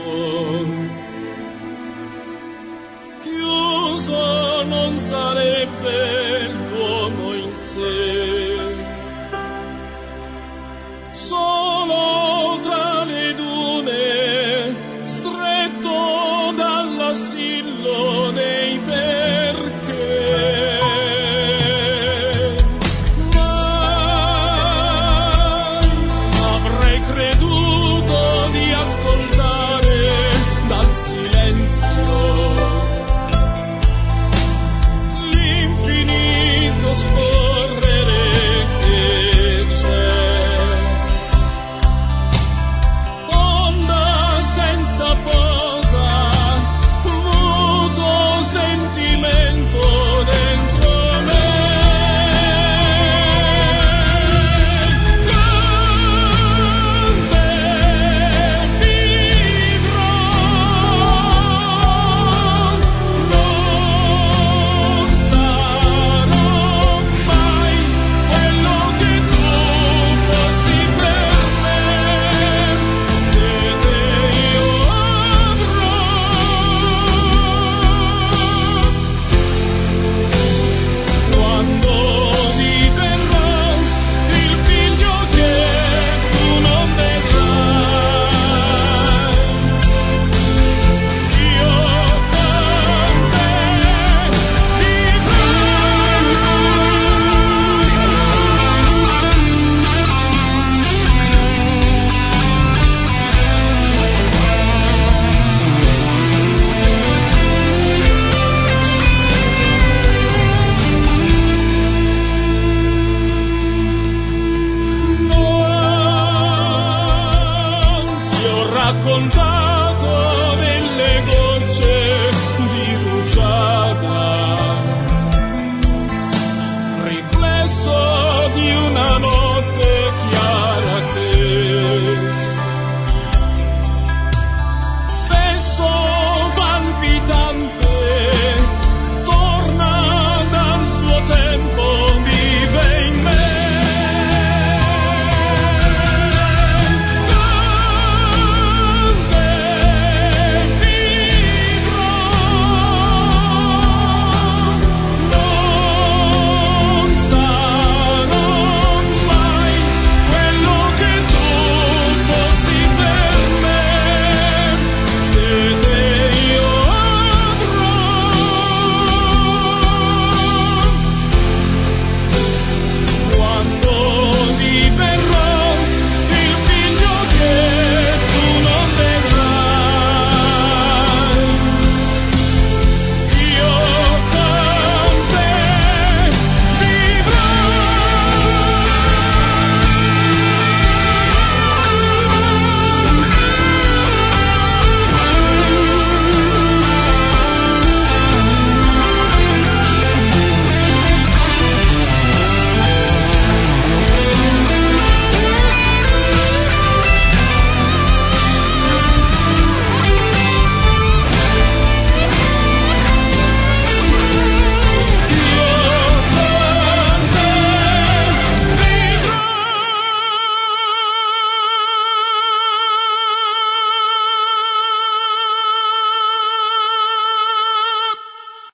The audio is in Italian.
Chiuso non sarebbe l'uomo in sé, solo tra le dune, stretto dall'assillo nei perché. Mai avrei creduto di ascoltare dal silenzio l'infinito scorrere che c'è, onda senza posa, muto sentimento dentro me. Con te vivrò, non sarò mai quello che tu fosti per me, se te io avrò. Quando diverrò il figlio che tu non vedrai, io con te vivrò. Non ti ho raccontato